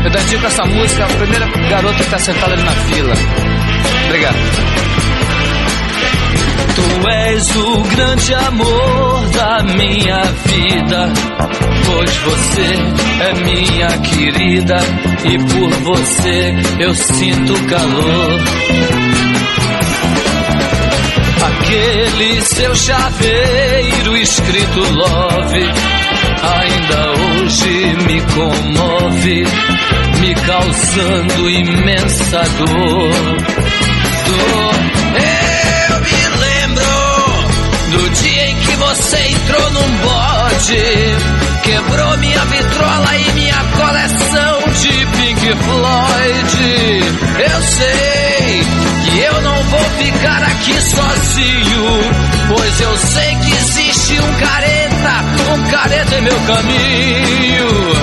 Eu dedico essa música à primeira garota que tá sentada ali na fila. Obrigado. Tu és o grande amor da minha vida, pois você é minha querida e por você eu sinto calor. Aquele seu chaveiro escrito love ainda hoje me comove, me causando imensa dor. Eu me lembro do dia em que você entrou num bode, quebrou minha vitrola e minha coleção de Pink Floyd. Eu sei que eu não vou ficar aqui sozinho, pois eu sei que existe um careta em meu caminho.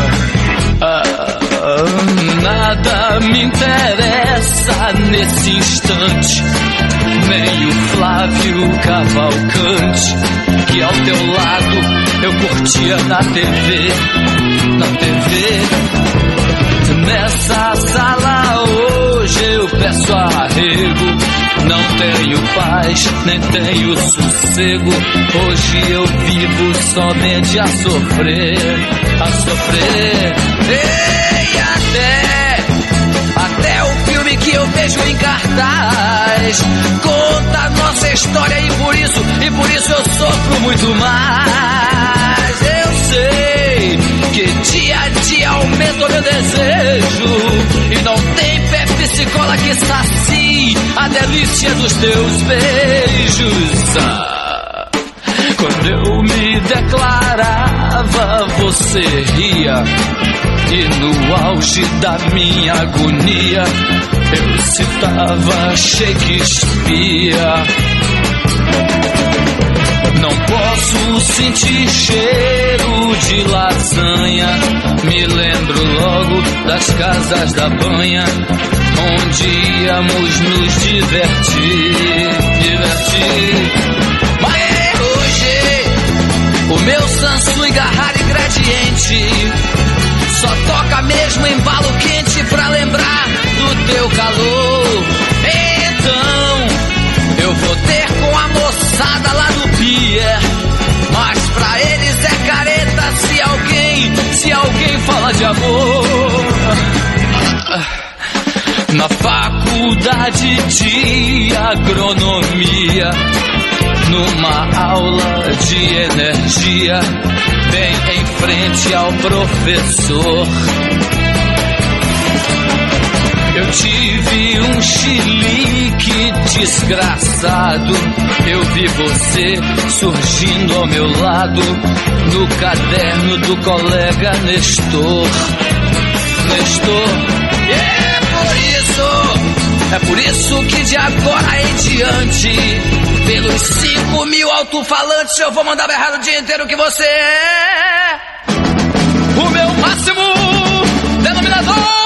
Nada me interessa nesse instante, nem o Flávio Cavalcante, que ao teu lado eu curtia na TV. Nessa sala hoje eu peço arrego, não tenho paz, nem tenho sossego. Hoje eu vivo somente a sofrer. Ei, até o filme que eu vejo em cartaz conta a nossa história e por isso eu sofro muito mais. Eu sei que dia a dia aumenta o meu desejo e não tem Pepsi-Cola que sacie a delícia dos teus beijos. Quando eu me declarava, você ria, e no auge da minha agonia eu citava Shakespeare. Não posso sentir cheiro de lasanha, me lembro logo das casas da banha, onde íamos nos divertir. Mas hoje o meu Samsung Garrari Gradiente só toca mesmo embalo quente pra lembrar do teu calor. Então eu vou ter com a moçada lá do pier, mas pra eles é careta se alguém fala de amor. Na faculdade de agronomia, numa aula de energia, bem em frente ao professor, eu tive um chilique desgraçado. Eu vi você surgindo ao meu lado no caderno do colega Nestor. É por isso que de agora em diante, pelos 5.000 alto-falantes, eu vou mandar berrar o dia inteiro que você é o meu máximo denominador.